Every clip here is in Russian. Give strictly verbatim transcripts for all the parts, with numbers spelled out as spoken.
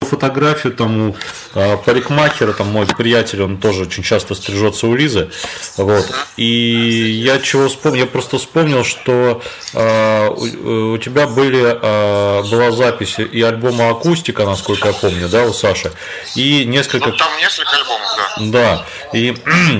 фотографию там у э, парикмахера, там мой приятель, он тоже очень часто стрижется у Лизы. Вот. И я чего вспомнил, я просто вспомнил, что э, у, у тебя были, э, была запись и альбома «Акустика», насколько я помню, да, у Саши, и несколько... Ну, там несколько альбомов, да. Да, и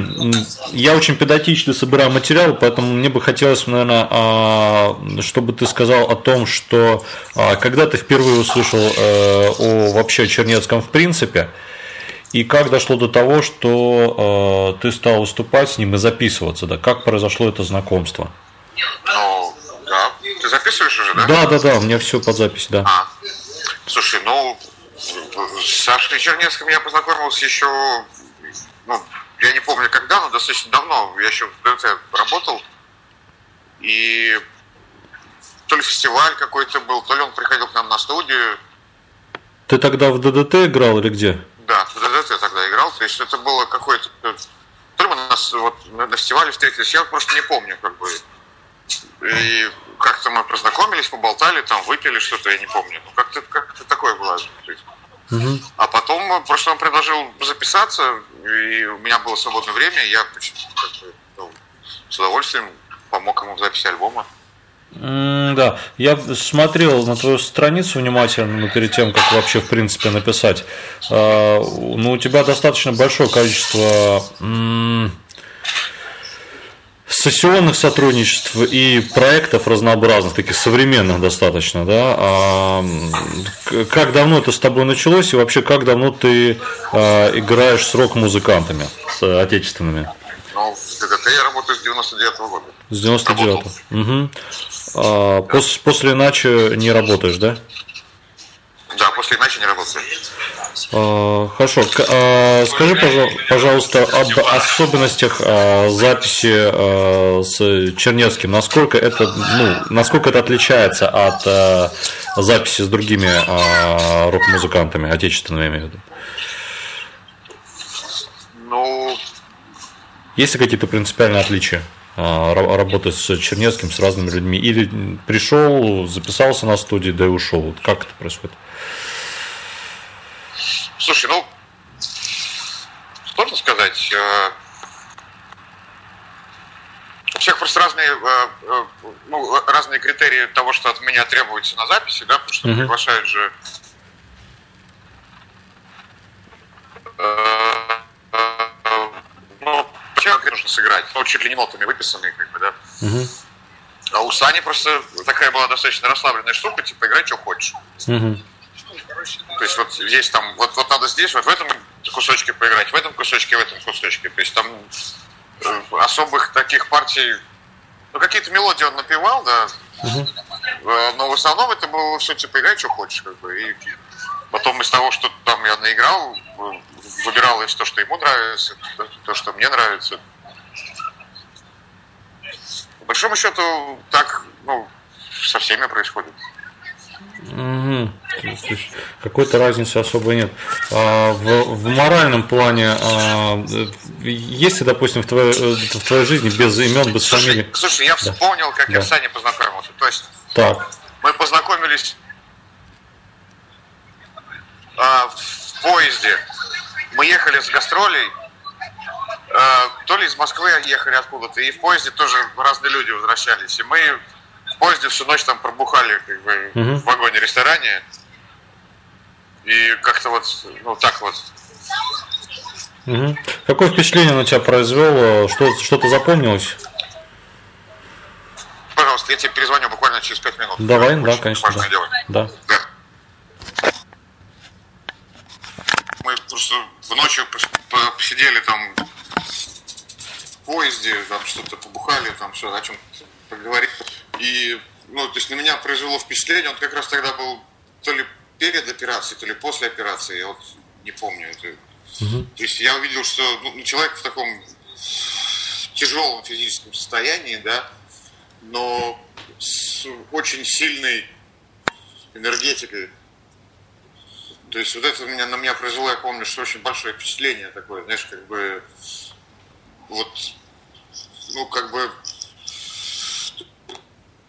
я очень педантично собираю материал, поэтому мне бы хотелось, наверное, чтобы ты сказал о том, что когда ты впервые услышал о вообще Чернецком в принципе, и как дошло до того, что ты стал выступать с ним и записываться, да, как произошло это знакомство? Ну, да. Ты записываешь уже, да? Да, да, да, у меня все под запись, да. А. Слушай, ну, с Сашей Чернецким я познакомился еще, ну, я не помню когда, но достаточно давно. Я еще в ДДТ работал. И то ли фестиваль какой-то был, то ли он приходил к нам на студию. Ты тогда в ДДТ играл или где? Да, в ДДТ тогда играл. То есть это было какое-то... То ли мы на, вот, на фестивале встретились, я просто не помню, как бы. И как-то мы познакомились, поболтали, там выпили что-то, я не помню. Ну, как-то, как-то такое было. Uh-huh. А потом просто он предложил записаться, и у меня было свободное время, я как бы, ну, с удовольствием помог ему в записи альбома. Mm, да, я смотрел на твою страницу внимательно перед тем, как вообще в принципе написать. Uh, ну, у тебя достаточно большое количество mm, сессионных сотрудничеств и проектов разнообразных, таких современных достаточно, да. А как давно это с тобой началось и вообще как давно ты а, играешь с рок-музыкантами, с отечественными? Ну, в ДДТ я работаю с девяносто девятого года. С девяносто девятого. Угу. А, да. пос, после иначе не работаешь, да? Да, после иначе не работаю. А, хорошо. А, скажи, пожалуйста, об особенностях а, записи а, с Чернецким. Насколько это, ну, насколько это отличается от а, записи с другими а, рок-музыкантами, отечественными, я имею в виду? Ну... Есть ли какие-то принципиальные отличия а, работы с Чернецким, с разными людьми? Или пришел, записался на студии, да и ушел? Как это происходит? Слушай, ну, сложно сказать. У всех просто разные, ну, разные критерии того, что от меня требуется на записи, да, потому что uh-huh. приглашают же ну, почему нужно сыграть? Ну, чуть ли не нотами выписанные, как бы, да. Uh-huh. А у Сани просто такая была достаточно расслабленная штука, типа, играй, что хочешь. Uh-huh. То есть вот здесь там, вот, вот надо здесь, вот в этом кусочке поиграть, в этом кусочке, в этом кусочке. То есть там э, особых таких партий, ну какие-то мелодии он напевал, да, uh-huh. э, но в основном это было все типа играй, что хочешь, как бы. И потом из того, что там я наиграл, выбиралось то, что ему нравится, то, что мне нравится. По большому счету так, ну, со всеми происходит. Угу. Какой-то разницы особой нет. А в, в моральном плане, а, есть ли, допустим, в твоей, в твоей жизни без имен, без слушай, фамилий? Слушай, я вспомнил, как да. я с Саней познакомился. То есть так. мы познакомились а, в поезде. Мы ехали с гастролей, а, то ли из Москвы ехали откуда-то, и в поезде тоже разные люди возвращались. И мы в поезде всю ночь там пробухали, как бы, uh-huh. в вагоне-ресторане. И как-то вот, ну так вот. Uh-huh. Какое впечатление на тебя произвело? Что, что-то запомнилось? Пожалуйста, я тебе перезвоню буквально через пять минут. Давай, да, конечно. Да. Да. Да. Мы просто в ночью посидели там в поезде, там что-то побухали, там все, о чем-то поговорили. И, ну, то есть на меня произвело впечатление, он как раз тогда был то ли перед операцией, то ли после операции, я вот не помню это. Uh-huh. То есть я увидел, что ну, человек в таком тяжелом физическом состоянии, да, но с очень сильной энергетикой. То есть вот это меня, на меня произвело, я помню, что очень большое впечатление такое, знаешь, как бы вот, ну, как бы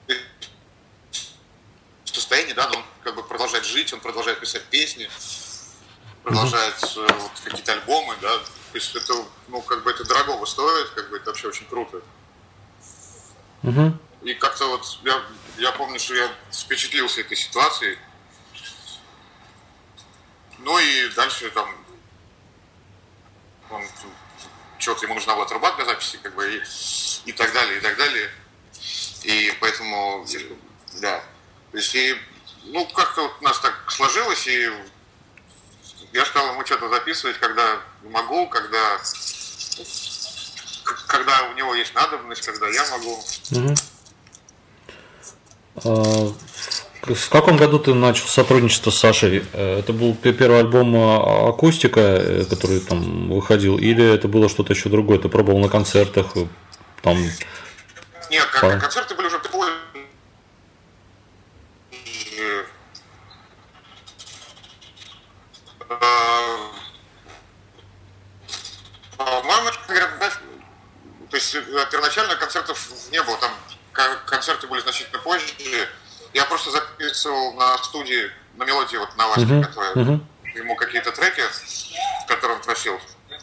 состоянии, да, но он как бы продолжает жить, он продолжает писать песни. продолжать uh-huh. вот, какие-то альбомы, да, то есть это, ну, как бы это дорого стоит, как бы это вообще очень круто. Uh-huh. И как-то вот я, я помню, что я впечатлился этой ситуацией. Ну и дальше там он, что-то ему нужна была труба для записи, как бы, и, и так далее, и так далее. И поэтому, да, то есть, и, ну, как-то вот у нас так сложилось, и я стал ему что-то записывать, когда могу, когда, когда у него есть надобность, когда я могу. Угу. В каком году ты начал сотрудничество с Сашей? Это был первый альбом «Акустика», который там выходил, или это было что-то еще другое? Ты пробовал на концертах? Там... Нет, как, а... концерты были уже позже. По-моему, то есть первоначально концертов не было, там концерты были значительно позже. Я просто записывал на студии, на мелодии, вот на Ваське, uh-huh. которая, uh-huh. ему какие-то треки, которые он просил.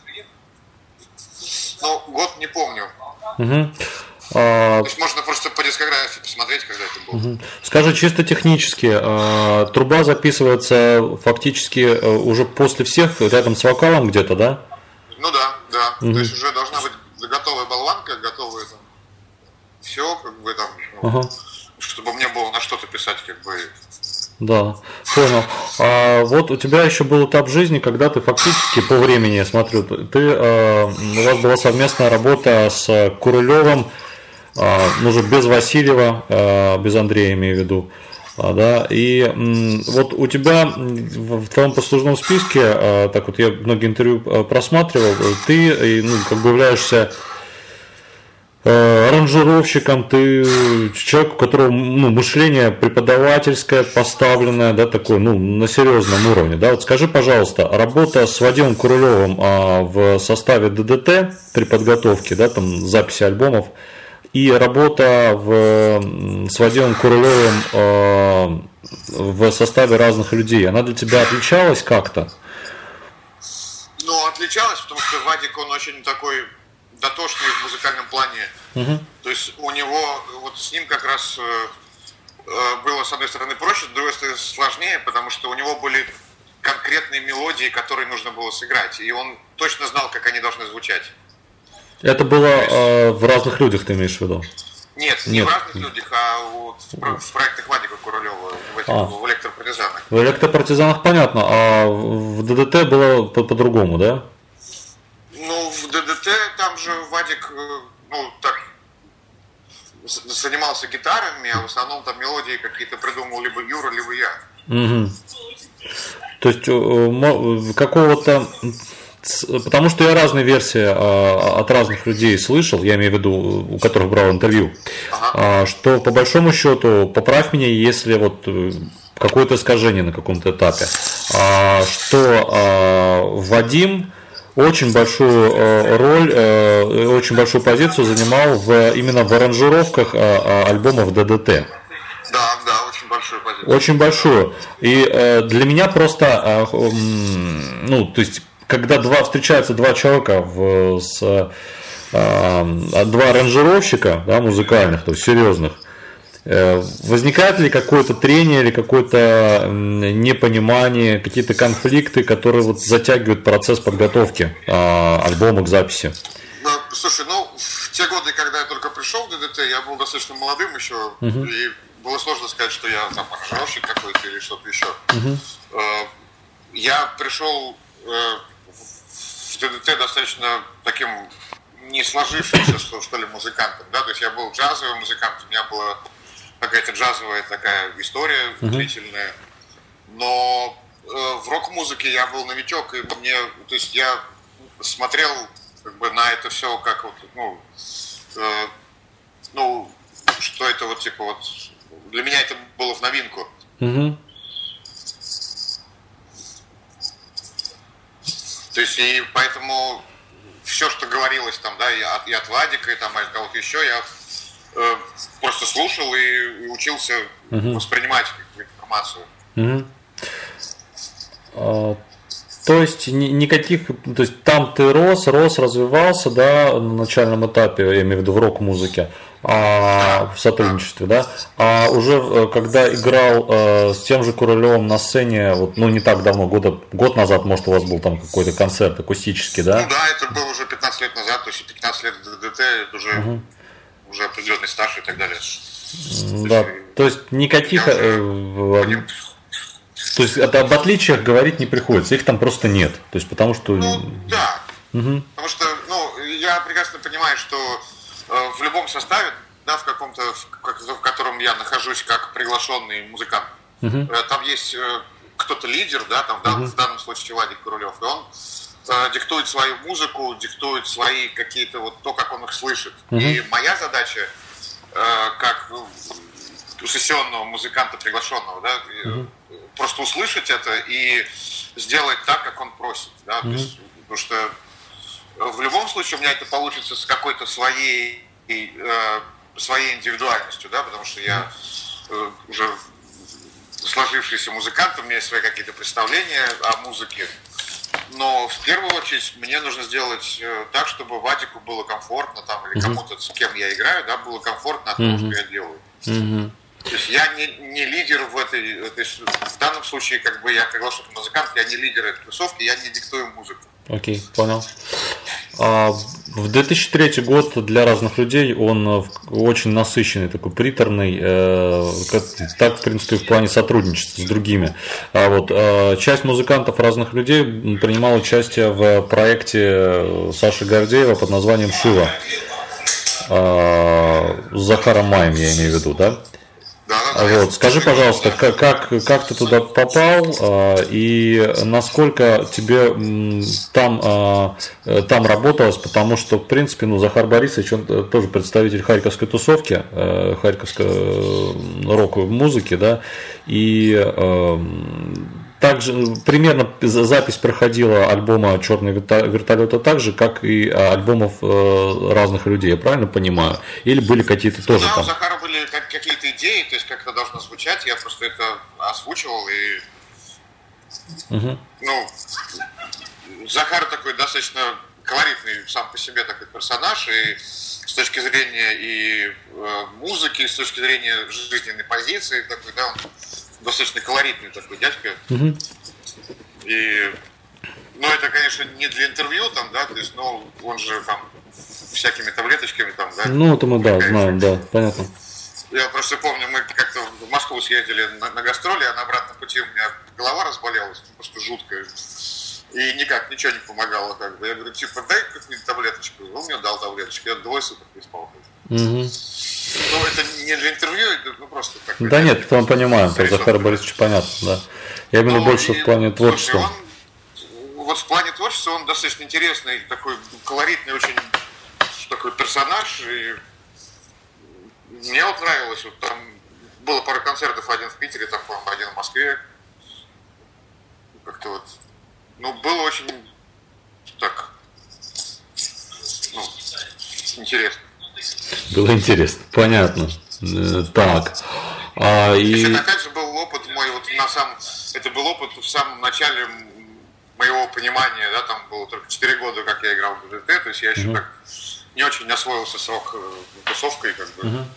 Ну, год не помню. Uh-huh. То есть можно просто по дискографии посмотреть, когда это было. Uh-huh. Скажи, чисто технически, э, труба записывается фактически уже после всех, рядом с вокалом где-то, да? Ну да, да. Uh-huh. То есть уже должна быть готовая болванка, готовая там все, как бы там... Uh-huh. Чтобы мне было на что-то писать, как бы. Да, понял. А вот у тебя еще был этап жизни, когда ты фактически по времени, я смотрю, ты, э, у вас была совместная работа с Курылевым, э, ну уже без Васильева, э, без Андрея имею в виду, э, да, и э, вот у тебя в твоем послужном списке, э, так вот я многие интервью просматривал, ты, ну, как бы являешься аранжировщиком, ты человек, у которого, ну, мышление преподавательское поставленное, да, такое, ну, на серьезном уровне, да. Вот скажи, пожалуйста, работа с Вадимом Курылевым а, в составе ДДТ при подготовке, да, там записи альбомов, и работа в, с Вадимом Курылевым а, в составе разных людей, она для тебя отличалась как-то? Ну, отличалась, потому что Вадик, он очень такой дотошный в музыкальном плане. Uh-huh. То есть у него, вот с ним как раз э, было, с одной стороны, проще, с другой стороны, сложнее, потому что у него были конкретные мелодии, которые нужно было сыграть, и он точно знал, как они должны звучать. Это было есть... э, в разных людях, ты имеешь в виду? Нет, Нет. не в разных людях, а вот в, в проектах Вадика Курылева, в, этих, а. в электропартизанах. В электропартизанах понятно, а в ДДТ было по- по-другому, да? Ну, в ДДТ там же Вадик, ну, так, занимался гитарами, а в основном там мелодии какие-то придумал либо Юра, либо я. Угу. То есть какого-то... Потому что я разные версии от разных людей слышал, я имею в виду, у которых брал интервью, ага. что по большому счету, поправь меня, если вот какое-то искажение на каком-то этапе, что Вадим очень большую роль, очень большую позицию занимал в, именно в аранжировках альбомов ДДТ. Да, да, очень большую позицию. Очень большую. И для меня просто, ну, то есть, когда два встречаются два человека в, с, два аранжировщика, да, музыкальных, то есть серьезных, возникает ли какое-то трение или какое-то непонимание, какие-то конфликты, которые вот затягивают процесс подготовки а, альбома к записи? Ну, слушай, ну в те годы, когда я только пришел в ДДТ, я был достаточно молодым еще, uh-huh. и было сложно сказать, что я там аранжировщик какой-то или что-то еще. Uh-huh. Я пришел в ДДТ достаточно таким не сложившимся, что, что ли, музыкантом, да, то есть я был джазовым музыкантом, у меня была какая-то джазовая такая история uh-huh. длительная, но э, в рок-музыке я был новичок, и мне, то есть я смотрел как бы на это все как вот, ну, э, ну, что это вот типа вот, для меня это было в новинку. Uh-huh. То есть и поэтому все, что говорилось там, да, и от, и от Владика, и там от кого-то еще, я э, просто слушал и, и учился uh-huh. воспринимать информацию. Uh-huh. Uh, То есть ни, никаких, то есть там ты рос, рос, развивался, да, на начальном этапе, я имею в виду в рок-музыке, а, в сотрудничестве, да, а уже когда играл э, с тем же Куралевым на сцене, вот, ну не так давно, года, год назад, может, у вас был там какой-то концерт акустический, да? Ну да, это было уже пятнадцать лет назад, то есть пятнадцать лет ДДТ, это уже, угу. уже определенный стаж и так далее. Да, то есть, то есть никаких... Э, То есть это об отличиях говорить не приходится, их там просто нет. То есть потому что. Ну, да. Угу. Потому что, ну, я прекрасно понимаю, что э, в любом составе, да, в каком-то, в, в котором я нахожусь как приглашенный музыкант, угу. э, там есть э, кто-то лидер, да, там угу. в данном случае Вадик Куралев, и он э, диктует свою музыку, диктует свои какие-то вот то, как он их слышит. Угу. И моя задача, э, как сессионного музыканта приглашенного, да, угу. просто услышать это и сделать так, как он просит, да, mm-hmm. есть, потому что в любом случае у меня это получится с какой-то своей, э, своей индивидуальностью, да, потому что я э, уже сложившийся музыкант, у меня есть свои какие-то представления о музыке, но в первую очередь мне нужно сделать э, так, чтобы Вадику было комфортно, там, или mm-hmm. кому-то, с кем я играю, да, было комфортно от того, mm-hmm. что я делаю. Mm-hmm. То есть я не, не лидер в этой, то есть в данном случае, как бы я приглашенный музыкант, я не лидер этой тусовки, я не диктую музыку. Окей, okay, понял. А, в две тысячи третий год для разных людей он очень насыщенный, такой приторный, э, так, в принципе, в плане сотрудничества с другими. А вот э, часть музыкантов разных людей принимала участие в проекте Саши Гордеева под названием «Шива». Э, с Захаром Маем, я имею в виду, да? Да, да, да, вот, скажи, пожалуйста, как, как, как ты туда попал и насколько тебе там, там работалось, потому что, в принципе, ну, Захар Борисович, он тоже представитель харьковской тусовки, харьковской роковой музыки, да, и также примерно запись проходила альбома «Черный вертолет» так же, как и альбомов разных людей, я правильно понимаю? Или были какие-то тоже да, там? У Захара были какие-то идеи, то есть как это должно звучать, я просто это озвучивал и угу. ну, Захар такой достаточно колоритный сам по себе такой персонаж, и с точки зрения и музыки, и с точки зрения жизненной позиции, такой, да, он достаточно колоритный такой дядька. Угу. И, ну, это, конечно, не для интервью, там, да, то есть, ну, он же там всякими таблеточками, там, да. Ну, это мы, да, знаем, да, понятно. Я просто помню, мы как-то в Москву съездили на, на гастроли, а на обратном пути у меня голова разболелась, просто жуткая. И никак, ничего не помогало, как бы. Я говорю, типа, дай какую-нибудь таблеточку. Он мне дал таблеточку, я двое суток не спал. Угу. Ну, это не для интервью, это ну, просто так. Да нет, это мы понимаем, про Захара Борисовича понятно, да. Я именно ну, больше и, в плане творчества. Слушай, он, вот в плане творчества он достаточно интересный, такой колоритный очень такой персонаж, и мне вот нравилось, вот там было пару концертов, один в Питере, там, по-моему, один в Москве. Как-то вот, ну, было очень так, ну, интересно. Было интересно, понятно. Так. А, и... Это опять же был опыт мой, вот на самом, это был опыт в самом начале моего понимания, да, там было только четыре года, как я играл в ДДТ, то есть я еще uh-huh. так не очень освоился с рок-тусовкой, как бы. Uh-huh.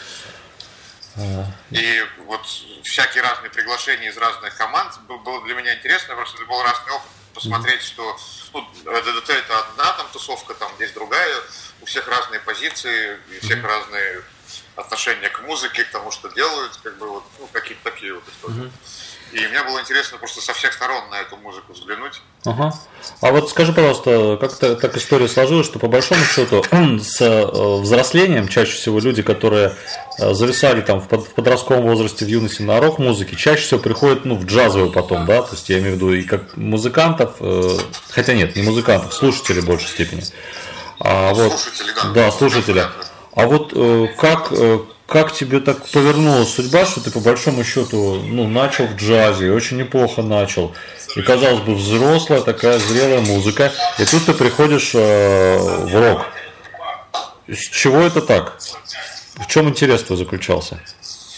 Uh-huh. И вот всякие разные приглашения из разных команд было для меня интересно, просто это был разный опыт, посмотреть, uh-huh. что ну, ДДТ это одна там тусовка, там здесь другая, у всех разные позиции, у всех uh-huh. разные отношения к музыке, к тому, что делают, как бы вот, ну, какие-то такие вот истории. Uh-huh. И мне было интересно просто со всех сторон на эту музыку взглянуть. Ага. А вот скажи, пожалуйста, как-то так история сложилась, что по большому счету с взрослением чаще всего люди, которые зависали там в подростковом возрасте, в юности на рок-музыке, чаще всего приходят ну, в джазовую потом, да, то есть я имею в виду и как музыкантов, хотя нет, не музыкантов, слушателей в большей степени. А вот, слушатели, да. Да, слушатели. А вот как... Как тебе так повернулась судьба, что ты по большому счету ну, начал в джазе, и очень неплохо начал. И казалось бы, взрослая такая зрелая музыка, и тут ты приходишь э, в рок. С чего это так? В чем интерес твой заключался?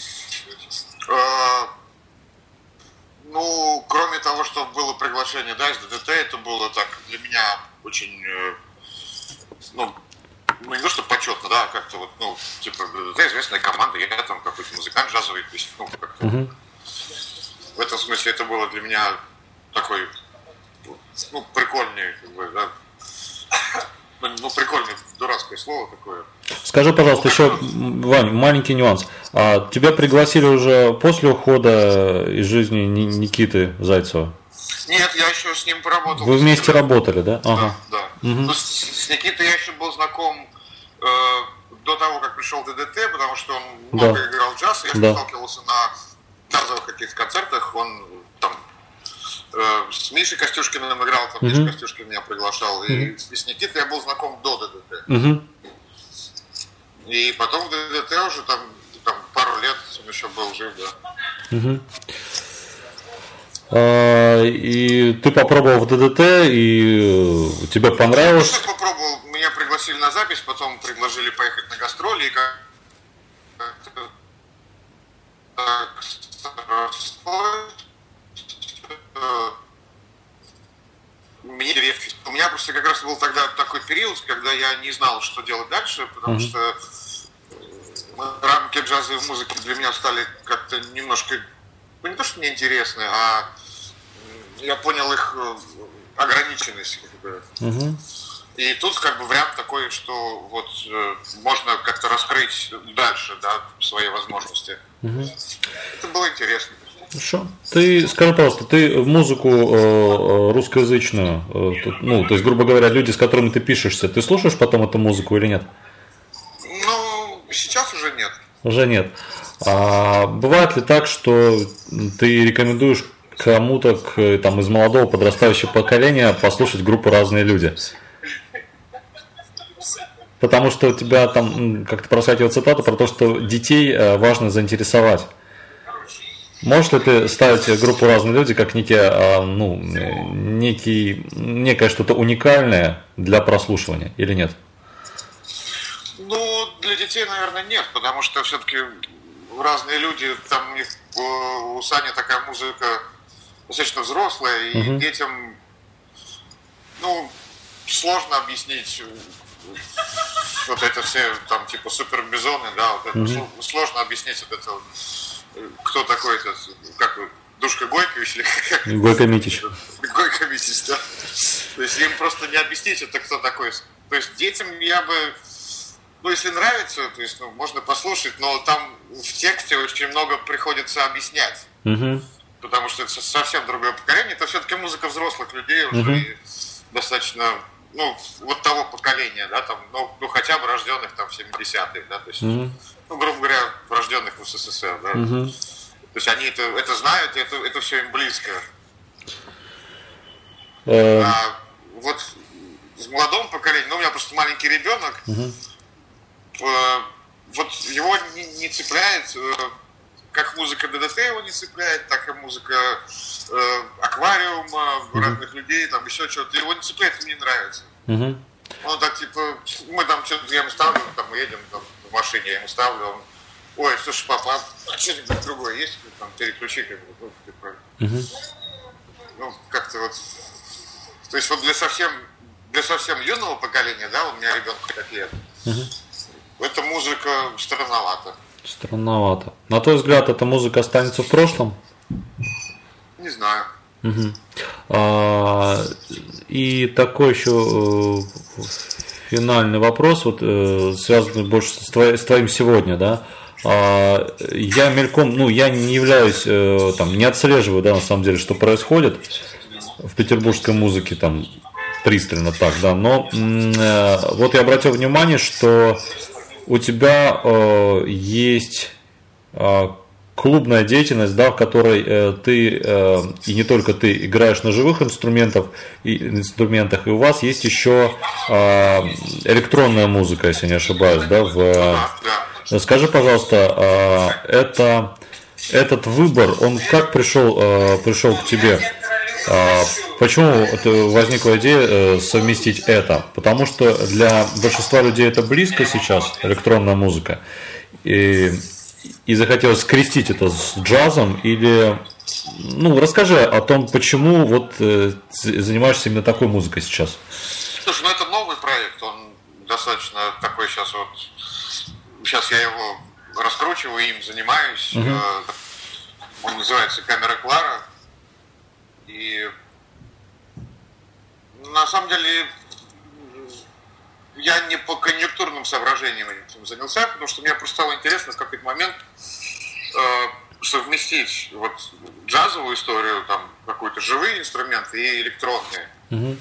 Ну, кроме того, что было приглашение, да, с ДДТ, это было так для меня очень, ну, ну не то, что почетно, да, как-то вот, ну, типа, ДДТ известная команда, я там какой-то музыкант джазовый, то есть, ну, как-то. Uh-huh. В этом смысле это было для меня такой, ну, прикольный, как бы, да. Ну, прикольное, дурацкое слово такое. Скажи, пожалуйста, еще, Вань, маленький нюанс. А тебя пригласили уже после ухода из жизни Никиты Зайцева? Нет, я еще с ним поработал. Вы вместе работали, да? Ага. Да, да. Угу. С, с Никитой я еще был знаком э, до того, как пришел в ДДТ, потому что он много да. играл в джаз. Я да. сталкивался на джазовых каких-то концертах. Он там э, с Мишей Костюшкиным играл, там угу. Миша Костюшкин меня приглашал. Угу. И, и с Никитой я был знаком до ДДТ. Угу. И потом в ДДТ уже там, там пару лет он еще был жив, да. Угу. А, и ты попробовал в ДДТ, и тебе понравилось? Я попробовал, меня пригласили на запись, потом предложили поехать на гастроли, и как мне у меня просто как раз был тогда такой период, когда я не знал, что делать дальше, потому mm-hmm. что рамки джазовой музыки для меня стали как-то немножко, ну не то что неинтересны, а я понял их ограниченность. Как бы. Mm-hmm. И тут как бы вариант такой, что вот э, можно как-то раскрыть дальше, да, свои возможности. Mm-hmm. Это было интересно. Хорошо. Ты скажи, пожалуйста, ты музыку э, русскоязычную, э, тут, ну, то есть, грубо говоря, люди, с которыми ты пишешься, ты слушаешь потом эту музыку или нет? Ну, сейчас уже нет. Уже нет. А бывает ли так, что ты рекомендуешь кому-то к, там, из молодого подрастающего поколения послушать группу «Разные люди»? Потому что у тебя там как-то проскакивает цитата про то, что детей важно заинтересовать. Можешь ли ты ставить группу «Разные люди» как некий, ну, некий, некое что-то уникальное для прослушивания или нет? Ну, для детей, наверное, нет, потому что все-таки «Разные люди», там у них, у Сани такая музыка достаточно взрослая, и угу. детям, ну, сложно объяснить вот это все, там, типа, супербизоны, да, вот это, угу. сложно объяснить вот это, кто такой этот, как вы, Душка Гойкович или как? Гойко Митич. Гойко Митич, да. То есть им просто не объяснить, это кто такой. То есть детям я бы, ну, если нравится, то есть, ну, можно послушать, но там в тексте очень много приходится объяснять. Угу. Потому что это совсем другое поколение. Это все-таки музыка взрослых людей уже угу. достаточно, ну, вот того поколения, да, там, ну, ну хотя бы рожденных там в семидесятых, да, то есть, угу. ну, грубо говоря, рожденных в СССР, да. Угу. То есть они это, это знают, и это, это все им близко. Э... А вот с молодым поколением, ну, у меня просто маленький ребенок, угу. э, вот его не, не цепляет, э, как музыка ДДТ его не цепляет, так и музыка э, аквариума, угу. разных людей, там еще что-то. Его не цепляет, ему не нравится. Угу. Он так, типа, мы там что-то, я ему ставлю, там мы едем там, в машине, я ему ставлю, он, ой, слушай, папа, а что-нибудь другое есть? Там, переключи, как бы, ну, типа, угу. ну, как-то вот, то есть вот для совсем, для совсем юного поколения, да, у меня ребенку пять лет, угу. эта музыка странновата. Странновато. На твой взгляд, эта музыка останется в прошлом? Не знаю. Угу. А, и такой еще э, финальный вопрос, вот, э, связанный больше с, твоим, с твоим сегодня, да? А, я мельком, ну, я не являюсь, э, там, не отслеживаю, да, на самом деле, что происходит в петербургской музыке, там, пристально так, да, но э, вот я обратил внимание, что у тебя э, есть э, клубная деятельность, да, в которой э, ты э, и не только ты играешь на живых инструментах, и, инструментах, и у вас есть еще э, электронная музыка, если не ошибаюсь, да, в, э, скажи, пожалуйста, э, это, этот выбор, он как пришел, э, пришел к тебе? Почему возникла идея совместить это? Потому что для большинства людей это близко сейчас, электронная музыка, и, и захотелось скрестить это с джазом, или ну, расскажи о том, почему вот э, занимаешься именно такой музыкой сейчас. Слушай, ну это новый проект, он достаточно такой сейчас вот, сейчас я его раскручиваю, им занимаюсь. Uh-huh. Он называется «Камера Клара». И на самом деле я не по конъюнктурным соображениям этим занялся, потому что мне просто стало интересно в какой-то момент э, совместить вот джазовую историю, там какие-то живые инструменты и электронные. Uh-huh.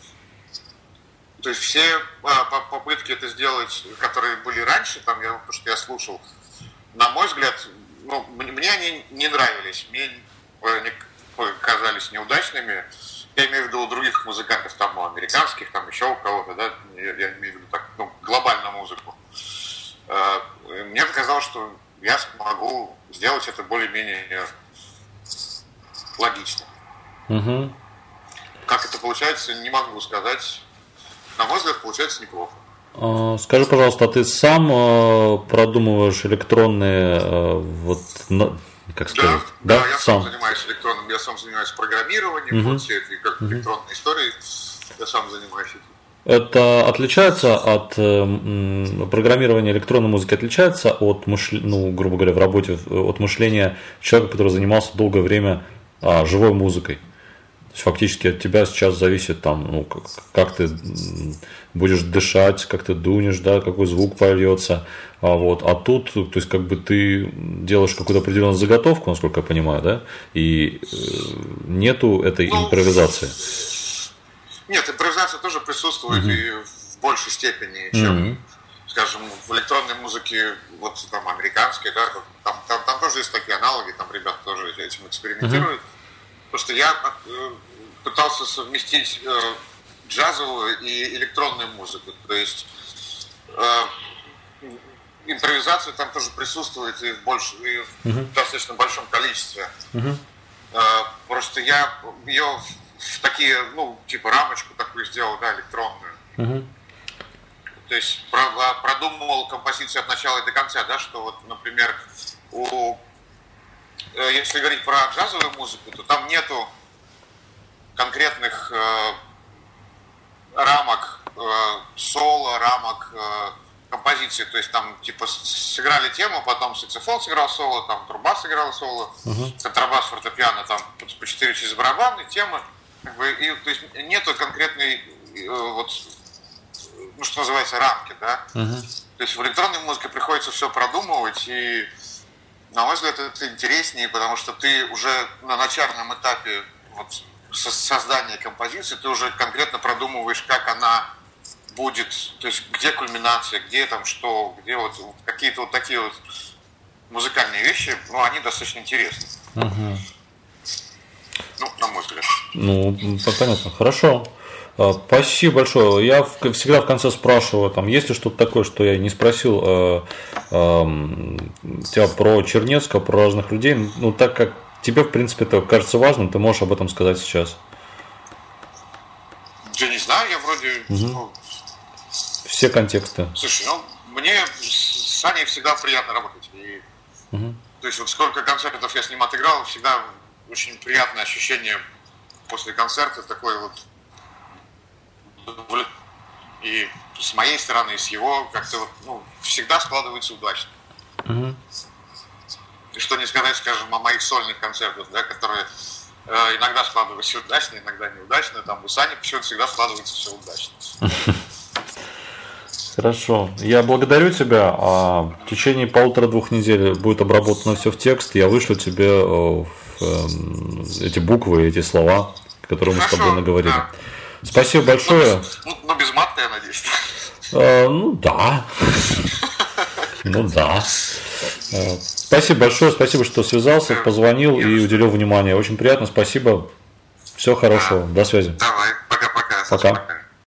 То есть все а, попытки это сделать, которые были раньше, там я, то, что я слушал, на мой взгляд, ну, мне они не нравились, мне они казались неудачными. Я имею в виду у других музыкантов, там, у американских, там еще у кого-то, да, я, я имею в виду так, ну, глобальную музыку. А, мне показалось, что я смогу сделать это более-менее логично. Угу. Как это получается, не могу сказать. На мой взгляд, получается неплохо. Скажи, пожалуйста, а ты сам продумываешь электронные, вот, как сказать? Да, да, да, я сам занимаюсь электронным, я сам занимаюсь программированием, угу. вот все эти как угу. электронные истории, я сам занимаюсь этим. Это отличается от программирования электронной музыки, отличается от мышления, ну, грубо говоря, в работе, от мышления человека, который занимался долгое время а, живой музыкой? Фактически от тебя сейчас зависит там, ну, как, как ты будешь дышать, как ты дунешь, да, какой звук польется. А, вот, а тут, то есть, как бы ты делаешь какую-то определенную заготовку, насколько я понимаю, да, и э, нету этой ну, импровизации. Нет, импровизация тоже присутствует uh-huh. и в большей степени, чем, uh-huh. скажем, в электронной музыке, вот там американской, да, там, там, там тоже есть такие аналоги, там ребята тоже этим экспериментируют. Uh-huh. Просто я э, пытался совместить э, джазовую и электронную музыку. То есть э, импровизация там тоже присутствует и в, больш... и в uh-huh. достаточно большом количестве. Uh-huh. Э, просто я ее в такие, ну, типа рамочку такую сделал, да, электронную. Uh-huh. То есть про, продумывал композицию от начала и до конца, да, что вот, например, у если говорить про джазовую музыку, то там нету конкретных э, рамок э, соло, рамок э, композиции. То есть там типа сыграли тему, потом саксофон сыграл соло, там труба сыграла соло, uh-huh. контрабас, фортепиано, там по четыре через барабаны, темы. Как бы, и, то есть нету конкретной э, вот, ну, что называется, рамки, да. Uh-huh. То есть в электронной музыке приходится все продумывать, и на мой взгляд, это интереснее, потому что ты уже на начальном этапе вот, создания композиции, ты уже конкретно продумываешь, как она будет, то есть где кульминация, где там что, где вот какие-то вот такие вот музыкальные вещи, ну, они достаточно интересны. Угу. Ну, на мой взгляд. Ну, понятно, хорошо. Спасибо большое. Я всегда в конце спрашиваю, там, есть ли что-то такое, что я не спросил э, э, тебя про Чернецкого, про разных людей. Ну, так как тебе, в принципе, это кажется важным, ты можешь об этом сказать сейчас. Я не знаю, я вроде... Угу. Ну, все контексты. Слушай, ну, мне с Саней всегда приятно работать. И, угу. То есть, вот сколько концертов я с ним отыграл, всегда очень приятное ощущение после концерта, такой вот. И с моей стороны, и с его, как-то вот, ну, всегда складывается удачно. Uh-huh. И что не сказать, скажем, о моих сольных концертах, да, которые э, иногда складываются удачно, иногда неудачно. Там у Сани почему-то всегда складывается все удачно. Хорошо. Я благодарю тебя. В течение полутора-двух недель будет обработано все в текст. Я вышлю тебе эти буквы, эти слова, которые мы Хорошо, с тобой наговорили. Да. Спасибо большое. Ну, ну, без мата, я надеюсь. А, ну да. Ну да. Спасибо большое, спасибо, что связался, позвонил и уделил внимание. Очень приятно, спасибо. Всего хорошего. До связи. Давай, пока-пока. Пока.